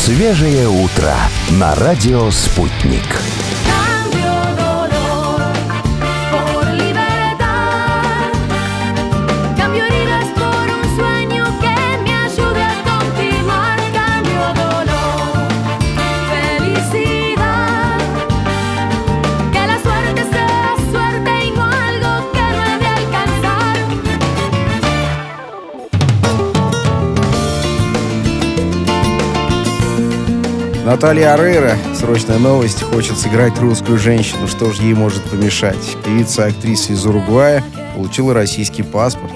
Свежее утро на радио «Спутник». Наталья Орейро, срочная новость, хочет сыграть русскую женщину. Что же ей может помешать? Певица и актриса из Уругвая получила российский паспорт.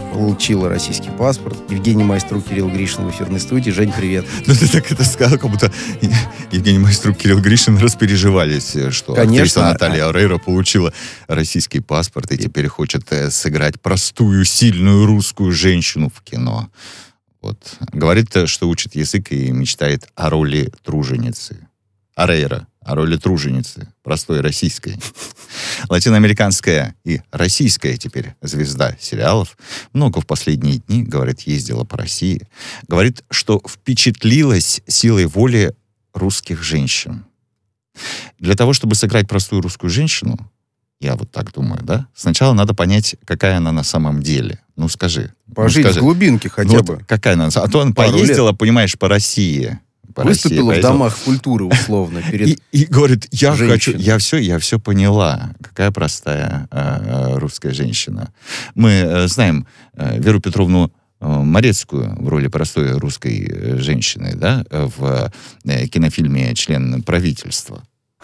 Евгений Майструк, Кирилл Гришин в эфирной студии. Жень, привет. Ну, ты так это сказал, как будто Евгений Майструк, Кирилл Гришин распереживались, что актриса Наталья Орейро получила российский паспорт и теперь хочет сыграть простую, сильную русскую женщину в кино. Вот. Говорит, что учит язык и мечтает о роли труженицы. Орейро, о роли труженицы, простой российской. Латиноамериканская и российская теперь звезда сериалов. Много в последние дни, говорит, ездила по России. Говорит, что впечатлилась силой воли русских женщин. Для того, чтобы сыграть простую русскую женщину, я вот так думаю, да? Сначала надо понять, какая она на самом деле. Ну, скажи. Пожить в глубинке хотя бы. Какая она? А то она поездила, понимаешь, по России. Выступила в домах культуры, условно, и говорит, я все поняла. Какая простая русская женщина. Мы знаем Веру Петровну Морецкую в роли простой русской женщины, да, в кинофильме «Член правительства».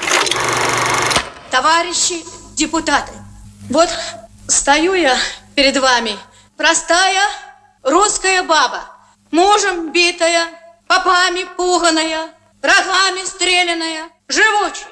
Товарищи депутаты, вот стою я перед вами, простая русская баба, мужем битая, попами пуганая, рогами стреляная, живучая.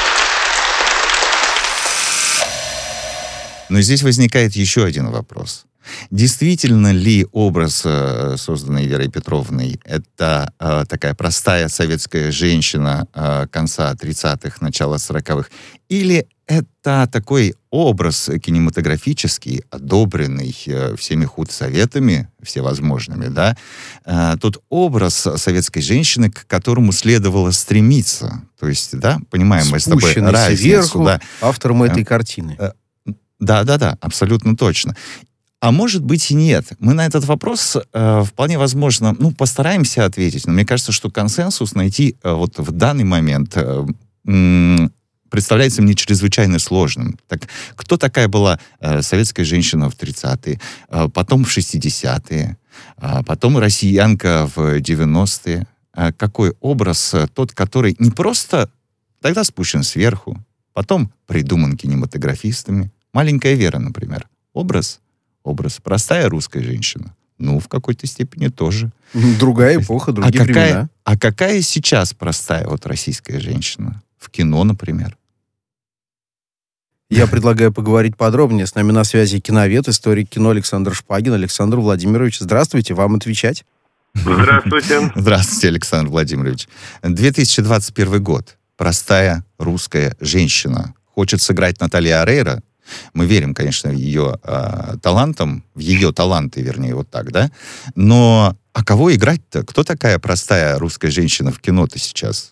Но здесь возникает еще один вопрос. Действительно ли образ, созданный Верой Петровной, это такая простая советская женщина конца 30-х, начала 40-х? Или это такой образ кинематографический, одобренный всеми худсоветами всевозможными, да? Тот образ советской женщины, к которому следовало стремиться. То есть, да, понимаем мы с тобой разницу. Сверху, да, автором этой картины. Да, абсолютно точно. А может быть и нет. Мы на этот вопрос вполне возможно, постараемся ответить, но мне кажется, что консенсус найти вот в данный момент представляется мне чрезвычайно сложным. Так, кто такая была советская женщина в 30-е, потом в 60-е, потом россиянка в 90-е? Какой образ тот, который не просто тогда спущен сверху, потом придуман кинематографистами? «Маленькая Вера», например. Образ простая русская женщина. Ну, в какой-то степени тоже. Другая эпоха, другие времена. А какая сейчас простая вот российская женщина? В кино, например. Я предлагаю поговорить подробнее. С нами на связи киновед, историк кино Александр Шпагин. Александр Владимирович, здравствуйте, вам отвечать. Здравствуйте. Здравствуйте, Александр Владимирович. 2021 год. Простая русская женщина. Хочет сыграть Наталья Орейро. Мы верим, конечно, в ее талантам, в ее таланты, вернее, вот так, да? Но а кого играть-то? Кто такая простая русская женщина в кино-то сейчас?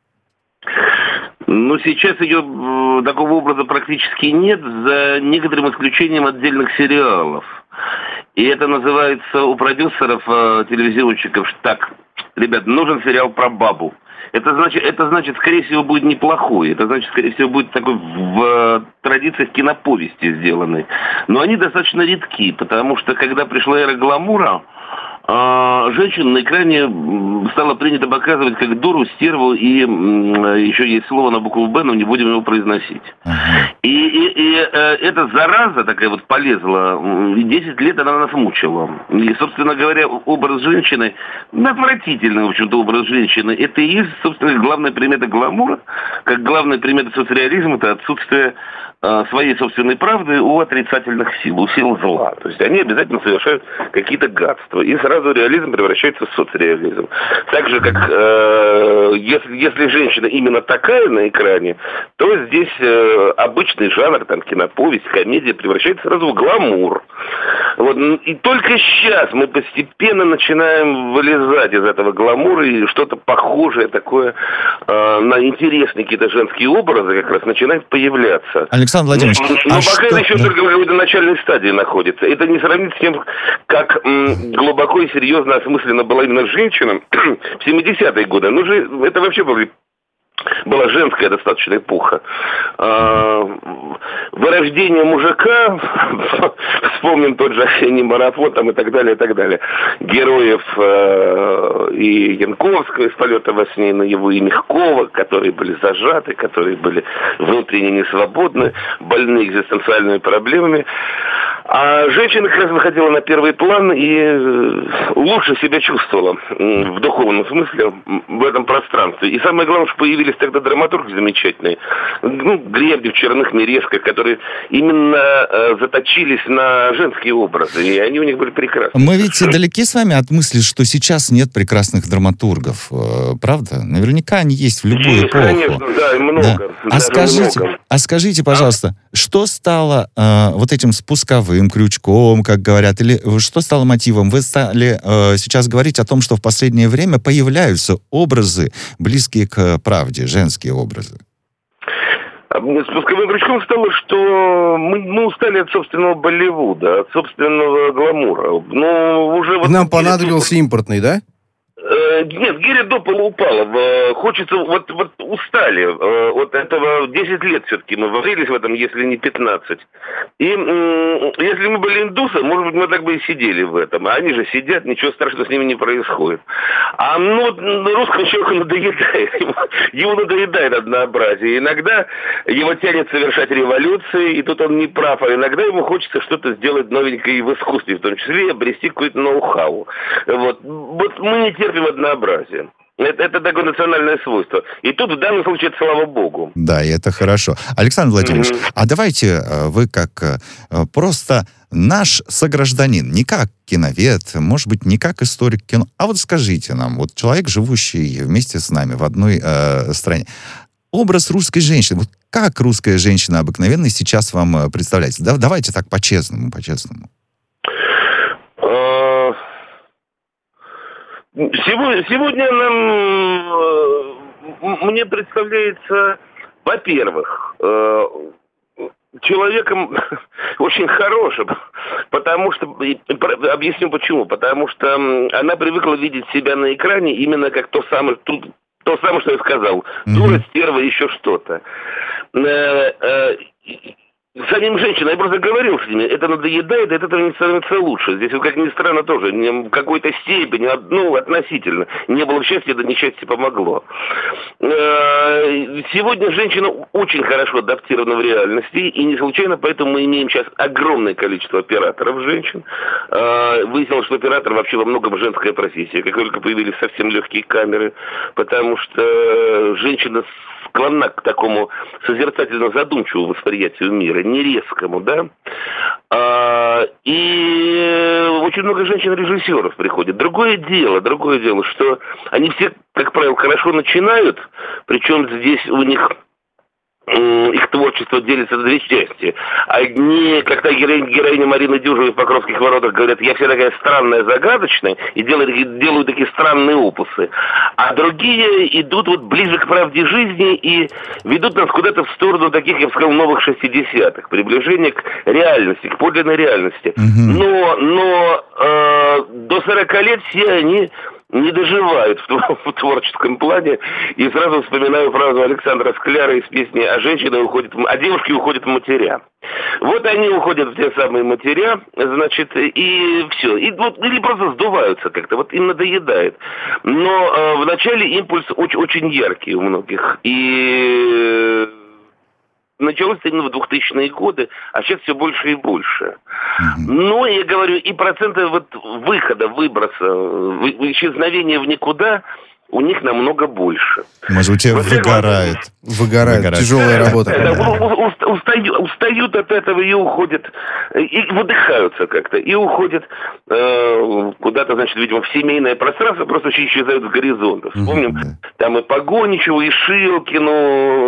Ну, сейчас ее такого образа практически нет, за некоторым исключением отдельных сериалов. И это называется у продюсеров, телевизионщиков, так, ребят, нужен сериал про бабу. Это значит, скорее всего, будет неплохой. Это значит, скорее всего, будет такой в традициях киноповести сделанный. Но они достаточно редки, потому что, когда пришла эра гламура, женщин на экране стало принято показывать как дуру, стерву, и еще есть слово на букву «Б», но не будем его произносить. И эта зараза такая вот полезла, 10 лет она нас мучила. И, собственно говоря, образ женщины, отвратительный, в общем-то, образ женщины, это и есть, собственно, главная примета гламура, как главная примета соцреализма, это отсутствие своей собственной правды у отрицательных сил, у сил зла. То есть они обязательно совершают какие-то гадства. И сразу реализм превращается в соцреализм. Так же, как если женщина именно такая на экране, то здесь обычный жанр, там, киноповесть, комедия превращается сразу в гламур. Вот. И только сейчас мы постепенно начинаем вылезать из этого гламура, и что-то похожее такое на интересные какие-то женские образы как раз начинает появляться. Александр Владимирович, но пока это еще только в какой-то начальной стадии находится. Это не сравнится с тем, как глубоко и серьезно осмысленно была именно женщина в 70-е годы. Ну же, это вообще была женская достаточно эпоха. Вырождение мужика, вспомним тот же осенний марафон там, и так далее, и так далее. Героев и Янковского из «Полета во сне», наяву, и Мягкова, которые были зажаты, которые были внутренне несвободны, больны экзистенциальными проблемами. А женщина как раз выходила на первый план и лучше себя чувствовала в духовном смысле в этом пространстве. И самое главное, что появились тогда драматурги замечательные. Гребнев, Черных, Мережко, которые именно заточились на женские образы. И они у них были прекрасны. Мы ведь далеки с вами от мысли, что сейчас нет прекрасных драматургов. Правда? Наверняка они есть в любую эпоху. Конечно, да, и много. Да. А скажите, пожалуйста, что стало вот этим спусковым крючком, как говорят, или что стало мотивом? Вы стали сейчас говорить о том, что в последнее время появляются образы, близкие к правде, женские образы. Спусковым крючком стало, что мы устали от собственного Болливуда, от собственного гламура. Но уже нам понадобился импортный, да? Нет, гиря до пола упала. Хочется, вот устали от этого. 10 лет все-таки мы варились в этом, если не 15. И если мы были индусы, может быть, мы так бы и сидели в этом. А они же сидят, ничего страшного с ними не происходит. А русскому человеку надоедает. Ему надоедает однообразие. Иногда его тянет совершать революции, и тут он не прав. А иногда ему хочется что-то сделать новенькое и в искусстве, в том числе и обрести какое-то ноу-хау. Вот мы не терпим однообразие. Это такое национальное свойство. И тут в данном случае это слава богу. Да, и это хорошо. Александр Владимирович, а давайте вы как просто наш согражданин, не как киновед, может быть, не как историк кино, а вот скажите нам, вот человек, живущий вместе с нами в одной стране, образ русской женщины, вот как русская женщина обыкновенная сейчас вам представляется? Давайте так по-честному. Сегодня мне представляется, во-первых, человеком очень хорошим, потому что, объясню почему, потому что она привыкла видеть себя на экране именно как то самое, что я сказал, дура, стерва, еще что-то. Самим женщинам, я просто говорил с ними, это надоедает, и от этого не становится лучше. Здесь, как ни странно, тоже в какой-то степени, относительно. Не было счастья, это несчастье помогло. Сегодня женщина очень хорошо адаптирована в реальности, и не случайно, поэтому мы имеем сейчас огромное количество операторов женщин. Выяснилось, что оператор вообще во многом женская профессия, как только появились совсем легкие камеры, потому что женщина склонна к такому созерцательно-задумчивому восприятию мира, не резкому, да. И очень много женщин-режиссеров приходит. Другое дело, что они все, как правило, хорошо начинают, причем здесь у них их творчество делится на две части. Одни, как та героиня Марины Дюжевой в «Покровских воротах», говорят, я вся такая странная, загадочная, и делают такие странные опусы. А другие идут вот ближе к правде жизни и ведут нас куда-то в сторону таких, я бы сказал, новых 60-х. Приближение к реальности, к подлинной реальности. Но до 40 лет все они не доживают в творческом плане. И сразу вспоминаю фразу Александра Скляра из песни «А девушки уходят в матеря». Вот они уходят в те самые матеря, значит, и все. Или просто сдуваются как-то, вот им надоедает. Но вначале импульс очень яркий у многих. И началось это именно в 2000-е годы, а сейчас все больше и больше. Но, я говорю, и проценты выхода, выброса, исчезновения в никуда у них намного больше. Может быть, выгорает. Тяжелая работа. Устают от этого и уходят, и выдыхаются как-то, и уходят куда-то, значит, видимо, в семейное пространство, просто исчезают с горизонта. Вспомним, там и Погоничеву, и Шилкину,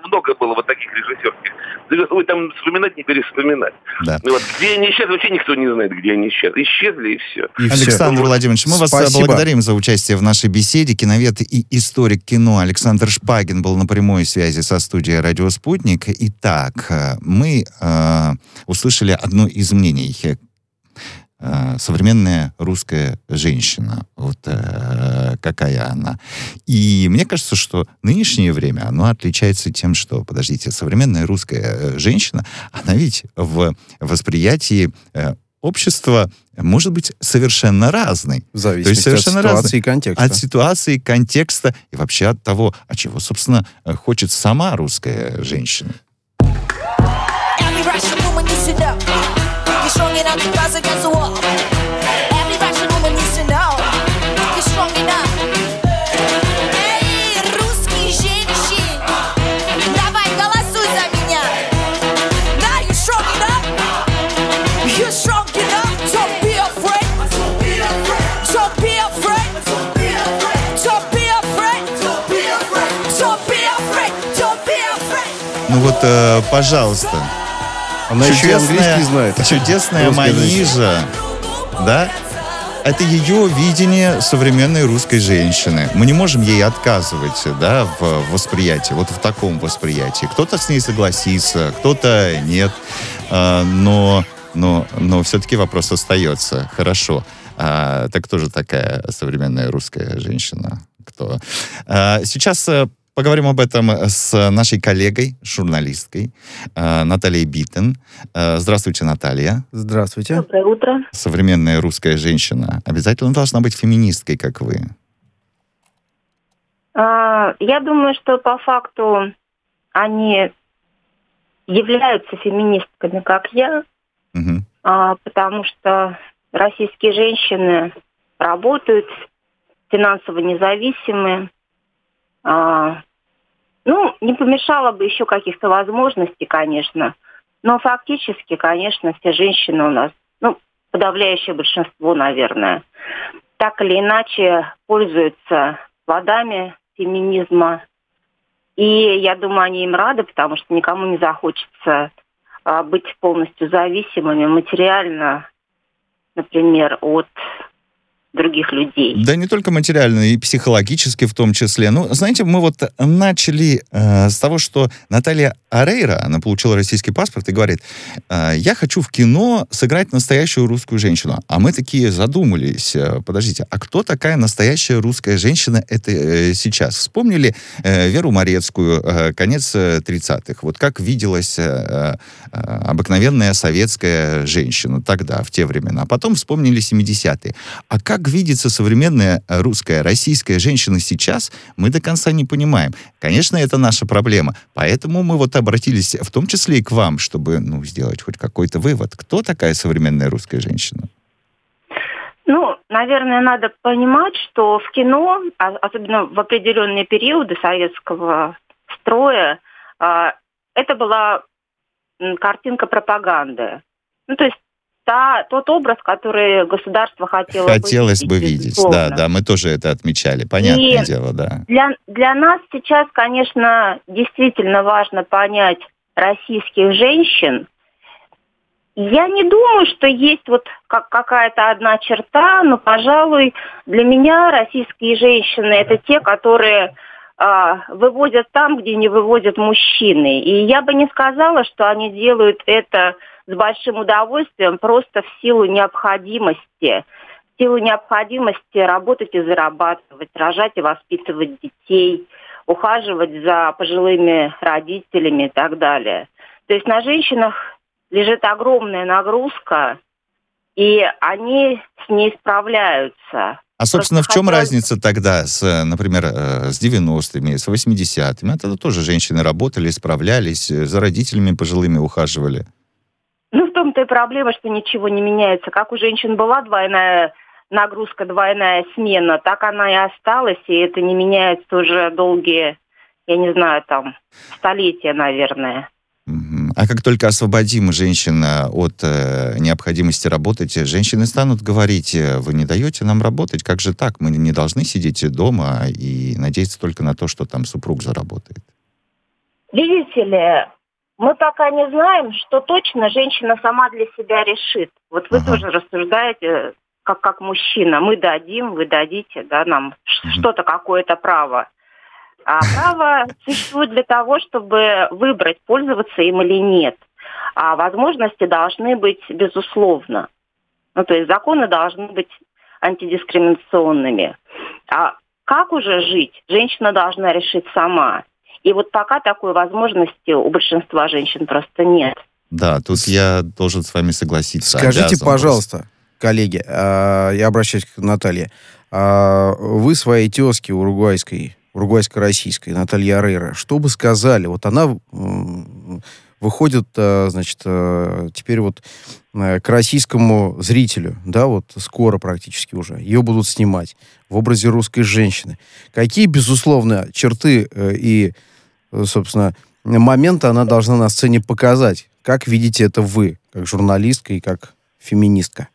много было вот таких режиссерских. Вы там вспоминать, не переспоминать. Да. Ну, вот, где они исчезли, вообще никто не знает, где они исчезли. Исчезли, и все. Александр Владимирович, мы вас благодарим за участие в нашей беседе. Киновед и историк кино Александр Шпагин был на прямой связи со студией «Радио Спутник». Итак, мы услышали одно из мнений. Современная русская женщина. Вот какая она. И мне кажется, что нынешнее время, оно отличается тем, что, подождите, современная русская женщина, она ведь в восприятии общества может быть совершенно разной. В зависимости от ситуации и контекста. От ситуации, контекста и вообще от того, а чего, собственно, хочет сама русская женщина. Ну вот, пожалуйста. Она еще и английский знает. Чудесная Манижа, да? Это ее видение современной русской женщины. Мы не можем ей отказывать, да, в восприятии, вот в таком восприятии. Кто-то с ней согласится, кто-то нет. Но все-таки вопрос остается. Хорошо. Так кто же такая современная русская женщина? Кто? Сейчас поговорим об этом с нашей коллегой, журналисткой Натальей Биттен. Здравствуйте, Наталья. Здравствуйте. Доброе утро. Современная русская женщина обязательно должна быть феминисткой, как вы. Я думаю, что по факту они являются феминистками, как я, потому что российские женщины работают, финансово независимы. Не помешало бы еще каких-то возможностей, конечно. Но фактически, конечно, все женщины у нас, подавляющее большинство, наверное, так или иначе пользуются плодами феминизма. И я думаю, они им рады, потому что никому не захочется быть полностью зависимыми материально, например, от других людей. Да не только материально, и психологически в том числе. Знаете, мы вот начали с того, что Наталья Орейро, она получила российский паспорт и говорит, я хочу в кино сыграть настоящую русскую женщину. А мы такие задумались, подождите, а кто такая настоящая русская женщина это сейчас? Вспомнили Веру Морецкую, конец 30-х. Вот как виделась обыкновенная советская женщина тогда, в те времена. Потом вспомнили 70-е. А как видится современная русская, российская женщина сейчас, мы до конца не понимаем. Конечно, это наша проблема. Поэтому мы вот обратились в том числе и к вам, чтобы сделать хоть какой-то вывод. Кто такая современная русская женщина? Наверное, надо понимать, что в кино, особенно в определенные периоды советского строя, это была картинка пропаганды. То есть тот образ, который государство хотелось бы видеть. Да, мы тоже это отмечали. Понятное дело, да. Для нас сейчас, конечно, действительно важно понять российских женщин. Я не думаю, что есть какая-то одна черта, но, пожалуй, для меня российские женщины – это те, которые выводят там, где не выводят мужчины. И я бы не сказала, что они делают это с большим удовольствием, просто в силу необходимости работать и зарабатывать, рожать и воспитывать детей, ухаживать за пожилыми родителями и так далее. То есть на женщинах лежит огромная нагрузка, и они с ней справляются. А, собственно, в чем разница тогда, например, с 90-ми, с 80-ми? Тогда тоже женщины работали, справлялись, за родителями пожилыми ухаживали. В том-то и проблема, что ничего не меняется. Как у женщин была двойная нагрузка, двойная смена, так она и осталась, и это не меняется уже долгие, столетия, наверное. А как только освободим женщин от необходимости работать, женщины станут говорить, вы не даете нам работать, как же так? Мы не должны сидеть дома и надеяться только на то, что там супруг заработает. Видите ли, мы пока не знаем, что точно женщина сама для себя решит. Вот вы тоже рассуждаете как мужчина. Мы дадим, вы дадите, да, нам что-то, какое-то право. А право существует для того, чтобы выбрать, пользоваться им или нет. А возможности должны быть безусловно. Ну, то есть законы должны быть антидискриминационными. А как уже жить, женщина должна решить сама. И вот пока такой возможности у большинства женщин просто нет. Да, тут я должен с вами согласиться. Скажите, пожалуйста, коллеги, я обращаюсь к Наталье, вы своей тезке уругвайско-российской, Наталье Орейро, что бы сказали? Вот она выходит, значит, теперь вот к российскому зрителю, да, вот скоро практически уже, ее будут снимать в образе русской женщины. Какие, безусловно, черты и, собственно, моменты она должна на сцене показать? Как видите это вы, как журналистка и как феминистка?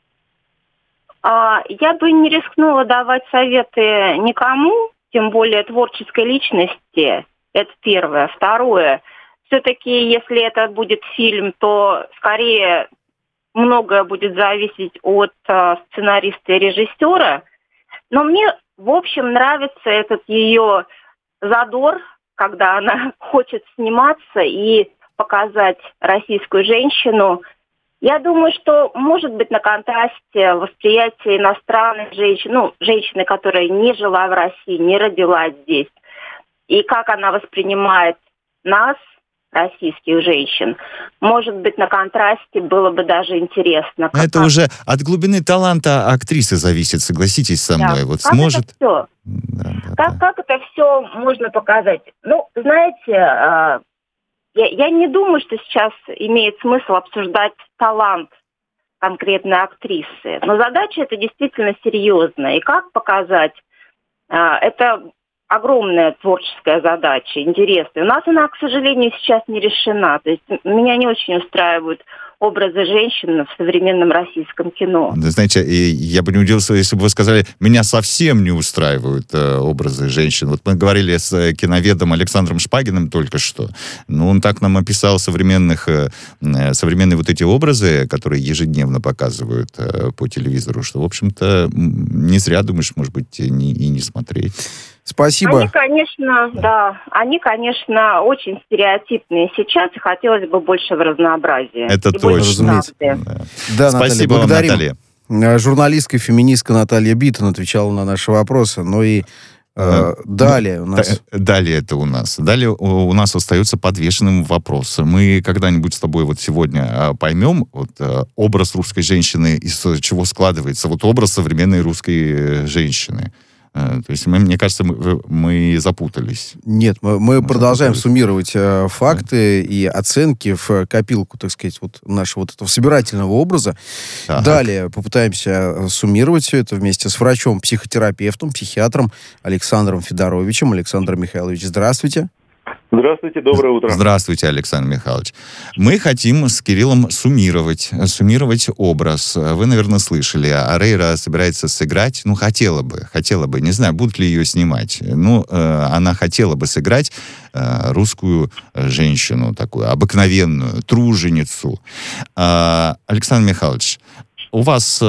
Я бы не рискнула давать советы никому, тем более творческой личности. Это первое. Второе. Все-таки, если это будет фильм, то скорее многое будет зависеть от сценариста и режиссера. Но мне, в общем, нравится этот ее задор, когда она хочет сниматься и показать российскую женщину. Я думаю, что, может быть, на контрасте восприятие иностранных женщин, женщины, которая не жила в России, не родилась здесь, и как она воспринимает нас, российских женщин, может быть, на контрасте было бы даже интересно. Это уже от глубины таланта актрисы зависит, согласитесь со мной. Да. Вот как сможет... это все? Как это все можно показать? Знаете, я не думаю, что сейчас имеет смысл обсуждать талант конкретной актрисы. Но задача эта действительно серьезная. И как показать, это огромная творческая задача, интересная. У нас она, к сожалению, сейчас не решена. То есть меня не очень устраивают образы женщин в современном российском кино. Знаете, я бы не удивился, если бы вы сказали, меня совсем не устраивают образы женщин. Вот мы говорили с киноведом Александром Шпагиным только что. Он так нам описал современные вот эти образы, которые ежедневно показывают по телевизору, что, в общем-то, не зря, думаешь, может быть, и не смотреть. Спасибо. Они, конечно, очень стереотипные сейчас, и хотелось бы большего разнообразия. Это точно. Разумеется. Да, спасибо Наталья, благодарим. вам, Наталья. Журналистка, феминистка Наталья Биттон отвечала на наши вопросы. Далее у нас... Далее это у нас. Далее у нас остается подвешенным вопрос. Мы когда-нибудь с тобой вот сегодня поймем образ русской женщины, из чего складывается образ современной русской женщины. То есть, мне кажется, мы запутались. Нет, мы продолжаем суммировать факты и оценки в копилку, так сказать, нашего этого собирательного образа. Так. Далее попытаемся суммировать все это вместе с врачом-психотерапевтом, психиатром Александром Федоровичем. Александр Михайлович, здравствуйте. Здравствуйте, доброе утро. Здравствуйте, Александр Михайлович. Мы хотим с Кириллом суммировать образ. Вы, наверное, слышали, Орейро собирается сыграть, хотела бы, не знаю, будут ли ее снимать, она хотела бы сыграть русскую женщину, такую обыкновенную, труженицу. Александр Михайлович, у вас,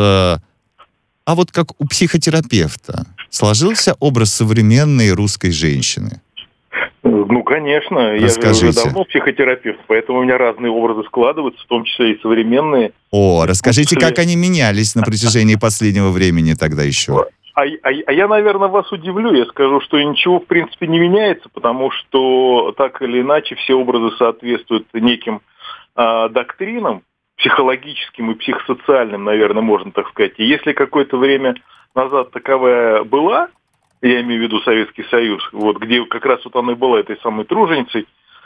вот как у психотерапевта, сложился образ современной русской женщины? Конечно. Расскажите. Я же уже давно психотерапевт, поэтому у меня разные образы складываются, в том числе и современные. Расскажите, как они менялись на протяжении последнего времени тогда еще? Я, наверное, вас удивлю. Я скажу, что ничего, в принципе, не меняется, потому что так или иначе все образы соответствуют неким доктринам, психологическим и психосоциальным, наверное, можно так сказать. И если какое-то время назад таковая была, я имею в виду Советский Союз, где как раз она и была этой самой труженицей,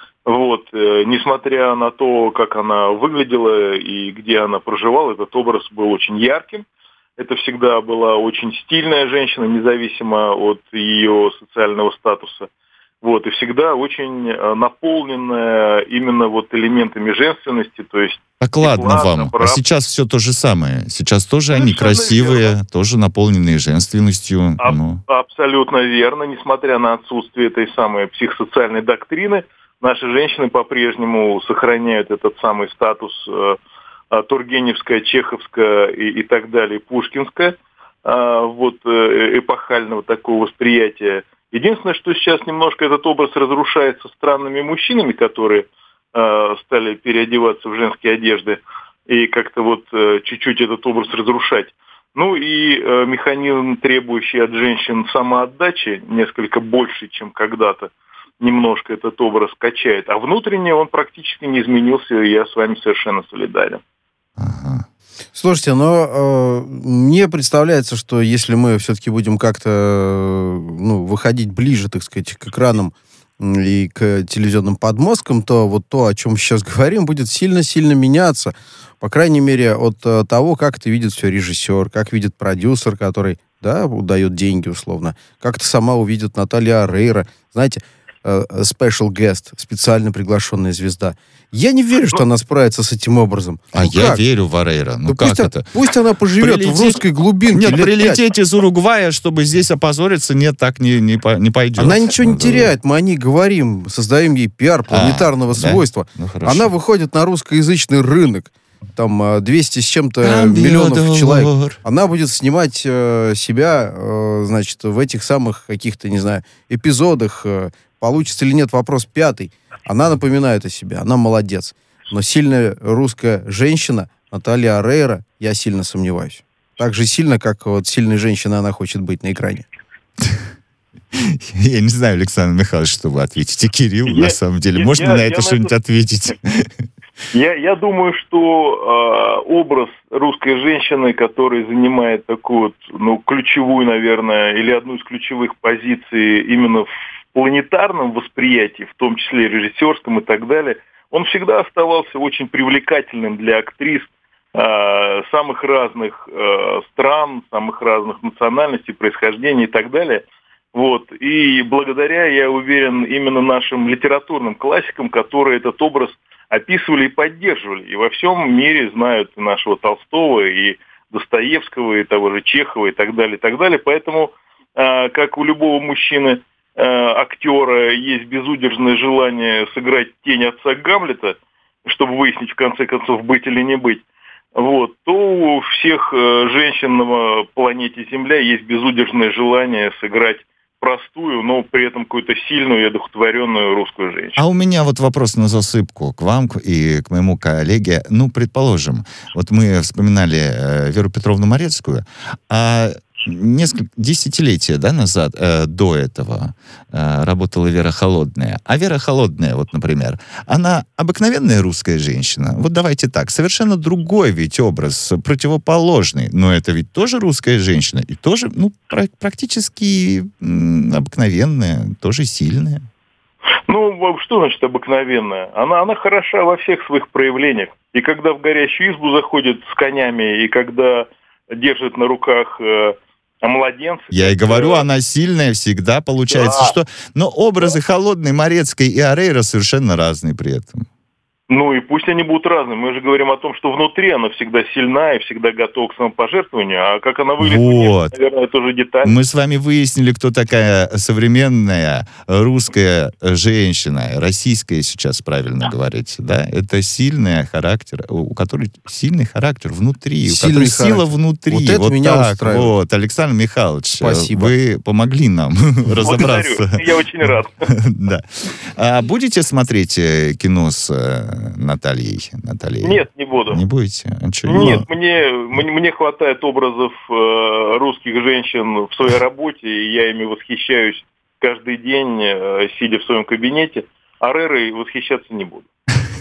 несмотря на то, как она выглядела и где она проживала, этот образ был очень ярким. Это всегда была очень стильная женщина, независимо от ее социального статуса. И всегда очень наполненная именно элементами женственности, то есть... Так ладно вам, а сейчас все то же самое. Сейчас тоже они красивые, верно. Тоже наполненные женственностью. Абсолютно верно, несмотря на отсутствие этой самой психосоциальной доктрины. наши женщины по-прежнему сохраняют этот самый статус Тургеневская, Чеховская и так далее, Пушкинская, эпохального такого восприятия. Единственное, что сейчас немножко этот образ разрушается странными мужчинами, которые стали переодеваться в женские одежды и как-то чуть-чуть этот образ разрушать. Ну и механизм, требующий от женщин самоотдачи, несколько больше, чем когда-то, немножко этот образ качает. А внутренне он практически не изменился, и я с вами совершенно солидарен. Ага. Слушайте, но мне представляется, что если мы все-таки будем как-то выходить ближе, так сказать, к экранам и к телевизионным подмосткам, то вот то, о чем сейчас говорим, будет сильно-сильно меняться. По крайней мере, от того, как это видит все режиссер, как видит продюсер, который, дает деньги условно, как это сама увидит Наталья Орейро. Знаете, special guest, специально приглашенная звезда. Я не верю, что она справится с этим образом. Я верю в Орейро. Пусть она поживет в русской глубинке. Нет, прилететь из Уругвая, чтобы здесь опозориться, нет, так не пойдет. Она ничего не теряет. Мы о ней говорим, создаем ей пиар планетарного свойства. Она выходит на русскоязычный рынок. Там 200 с чем-то миллионов человек. Она будет снимать себя, в этих самых каких-то, не знаю, эпизодах. Получится или нет, вопрос 5. Она напоминает о себе, она молодец. Но сильная русская женщина, Наталья Орейро, я сильно сомневаюсь. Так же сильно, как сильной женщиной она хочет быть на экране. Я не знаю, Александр Михайлович, что вы ответите. Кирилл, на самом деле, можно на это что-нибудь ответить? Я думаю, что образ русской женщины, которая занимает такую ключевую, наверное, или одну из ключевых позиций именно в планетарном восприятии, в том числе режиссерском и так далее, он всегда оставался очень привлекательным для актрис самых разных стран, самых разных национальностей, происхождений и так далее. И благодаря, я уверен, именно нашим литературным классикам, которые этот образ описывали и поддерживали. И во всем мире знают и нашего Толстого, и Достоевского, и того же Чехова, и так далее, и так далее. Поэтому, как у любого мужчины, актера, есть безудержное желание сыграть тень отца Гамлета, чтобы выяснить, в конце концов, быть или не быть, то у всех женщин на планете Земля есть безудержное желание сыграть простую, но при этом какую-то сильную и одухотворенную русскую женщину. А у меня вопрос на засыпку к вам и к моему коллеге. Предположим, мы вспоминали Веру Петровну Морецкую, а несколько десятилетия назад, до этого, работала Вера Холодная. А Вера Холодная, например, она обыкновенная русская женщина. Давайте так, совершенно другой ведь образ, противоположный. Но это ведь тоже русская женщина. И тоже, практически обыкновенная, тоже сильная. Что значит обыкновенная? Она хороша во всех своих проявлениях. И когда в горящую избу заходит с конями, и когда держит на руках младенца. Я и говорю, она сильная всегда, получается, что... Но образы Холодной, Морецкой и Орейро совершенно разные при этом. И пусть они будут разными. Мы же говорим о том, что внутри она всегда сильна и всегда готова к самопожертвованию. А как она выглядит, наверное, это уже деталь. Мы с вами выяснили, кто такая современная русская женщина, российская сейчас правильно говорить, да? Это сильный характер, у которой сильный характер внутри, у которой сила внутри. Вот это меня устраивает. Александр Михайлович, спасибо. Вы помогли нам разобраться. Я очень рад. Да. А будете смотреть кино с Натальей? Нет, не буду. Не будете? Нет, мне хватает образов русских женщин в своей работе, и я ими восхищаюсь каждый день, сидя в своем кабинете. Орейрой восхищаться не буду.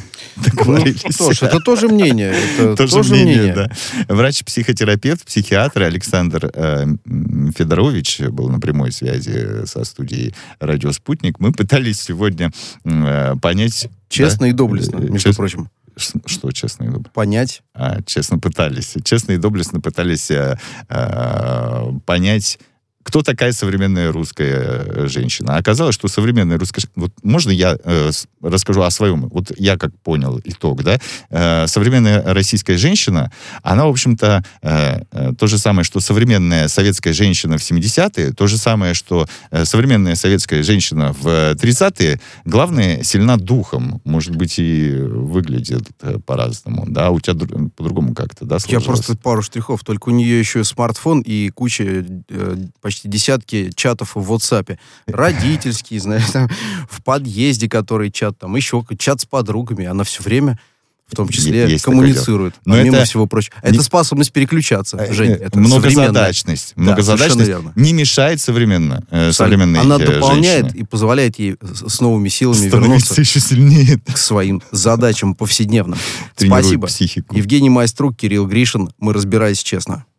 Слушай, это тоже мнение. Тоже мнение, да. Врач-психотерапевт, психиатр Александр Федорович был на прямой связи со студией «Радио Спутник». Мы пытались сегодня понять... Честно и доблестно, между прочим. Что честно и доблестно? Понять. Честно и доблестно пытались понять кто такая современная русская женщина? Оказалось, что современная русская... Вот можно я расскажу о своем? Вот я как понял итог, да? Современная российская женщина, она, в общем-то, то же самое, что современная советская женщина в 70-е, то же самое, что современная советская женщина в 30-е, главное, сильна духом. Может быть, и выглядит по-разному, да? У тебя по-другому как-то, да, сложилось? Я просто пару штрихов. Только у нее еще смартфон и куча, почти десятки чатов в WhatsApp. Родительские, знаешь, там, в подъезде, который чат, там, еще чат с подругами. Она все время, в том числе, есть коммуницирует. Помимо всего прочего. Это способность переключаться, Жень. Это многозадачность. Многозадачность не мешает современной Она дополняет женщине. И позволяет ей с новыми силами становиться вернуться еще сильнее к своим задачам повседневным. Тренирует Спасибо. Психику. Евгений Майструк, Кирилл Гришин. Мы разбирались честно.